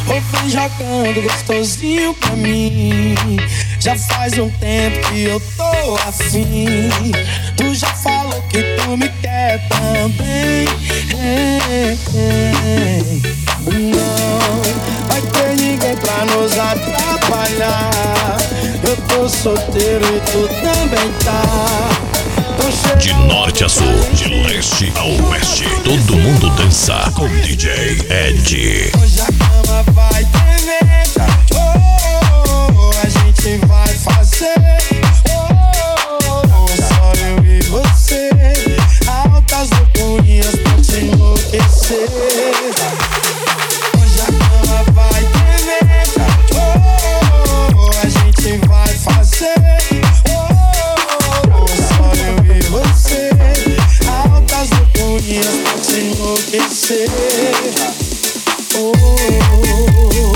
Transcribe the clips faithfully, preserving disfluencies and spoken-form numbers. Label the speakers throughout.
Speaker 1: Ou vem jogando gostosinho pra mim. Já faz um tempo que eu tô afim. Tu já falou que tu me quer também. Ei, ei. Não vai ter ninguém pra nos atrapalhar. Eu tô solteiro e tu também tá.
Speaker 2: De norte a sul, de leste a oeste, todo mundo dança com D J Ed.
Speaker 1: Hoje a cama vai tremer. Oh, a gente vai fazer. Oh, só eu e você. Altas loucurinhas pra te enlouquecer. Hoje a cama vai tremer. Oh, a gente vai fazer. Altas loucurinhas pra te enlouquecer. Oh, oh,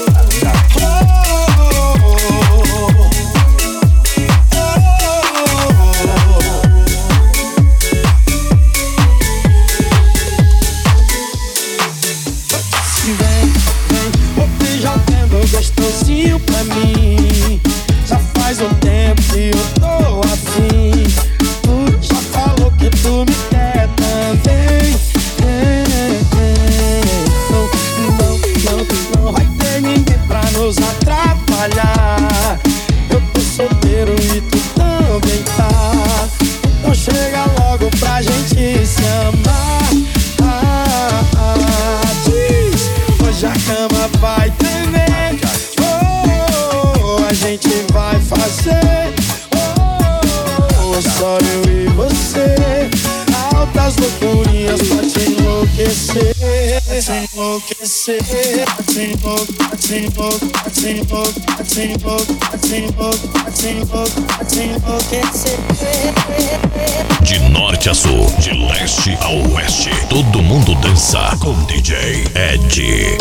Speaker 1: vem, vem, vou te jogando gostosinho pra mim. Já faz um tempo que eu tô afim. Tu já falou que tu me quer também. É, é. Não, não, não, não vai ter ninguém pra nos atrapalhar. Eu tô solteiro e tu também tá. Então chega logo pra gente se amar. Ah, ah, diz, hoje a cama vai tremer. Oh, a gente vai fazer. Oh, só eu e você. Altas loucurinhas pra te enlouquecer. Pra te enlouquecer. Pra te enlouquecer. Pra te enlouquecer. Pra te enlouquecer. Pra te enlouquecer.
Speaker 2: De norte a sul, de leste a oeste, todo mundo dança com D J Ed.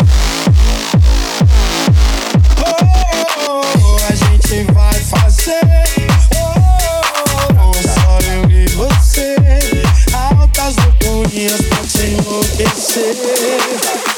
Speaker 1: Oh, a gente vai fazer. Oh, só eu e você. Altas loucurinhas pra te enlouquecer.